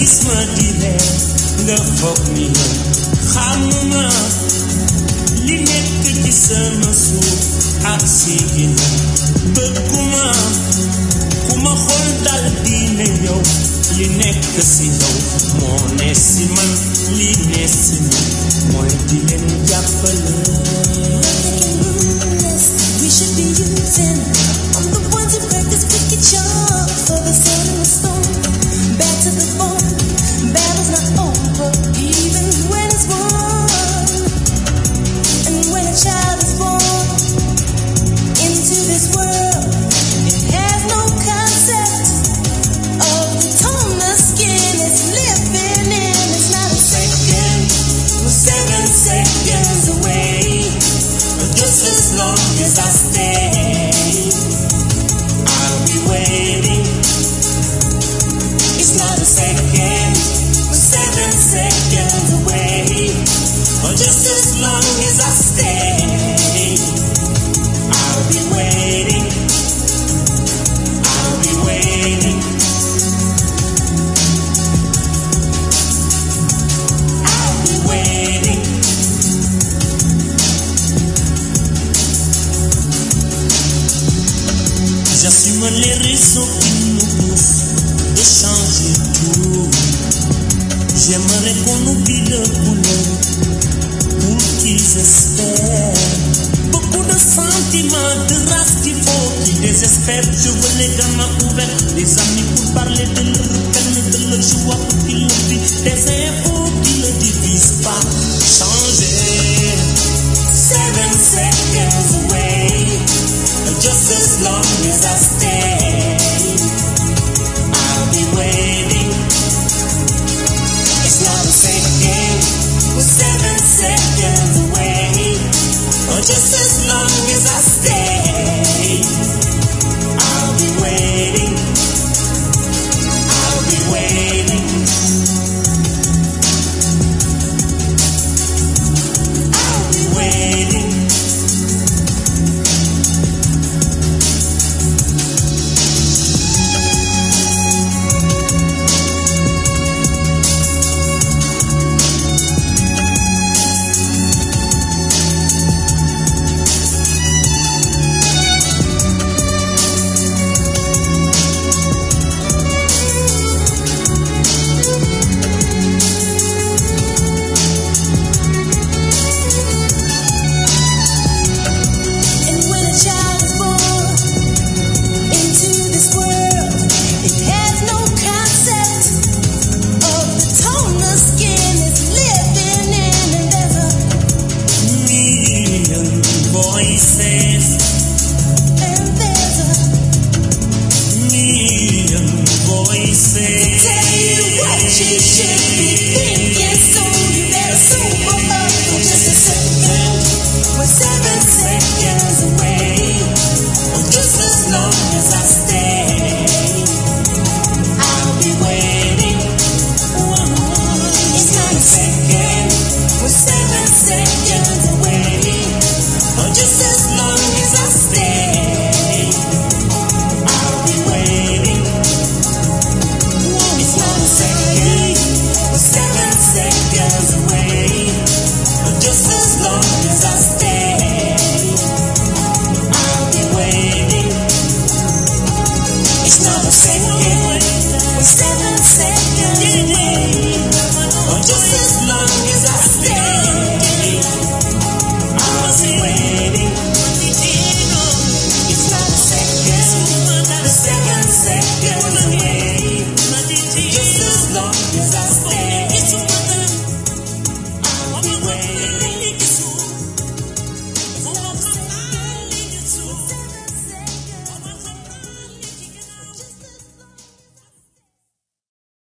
gis ma di reer nga foog ni man xamuma li nekk ci sama suuf ak si ginnaaw bëgguma ku ma xool dal di ne yow li nekk si yow moo ne si man li ne si man mooy di leen jàppale. We should be using on the ones who practice wicked charm for the sword and the stone. Back to the bone, battle's not over even when it's won. And when a child is born into this world, it has no concept of the tone the skin is living in. It's not a second, we're 7 seconds away. But just as long as I stay, I'll be waiting. It's not a second, we're 7 seconds away. Or just as long as I stay, I'll be waiting. I'll be waiting. I'll be waiting. J'assume les raisons qui nous poussent de changer tout. J'aimerais qu'on oublie le boulot pour qu'ils espèrent. Beaucoup de sentiments, de race qu'il faut qu'ils désespèrent. Je veux les gamins ouverts, des amis pour parler de leur peine, de leur joie pour qu'ils le vivent, des infos qui ne divisent pas. Changer. 7 seconds away. Just as long as I stay, I'll be waiting. It's not a second, we're 7 seconds away. Or just as long as I stay, I'll be waiting. I'll be waiting. I'll be waiting. Just as long as I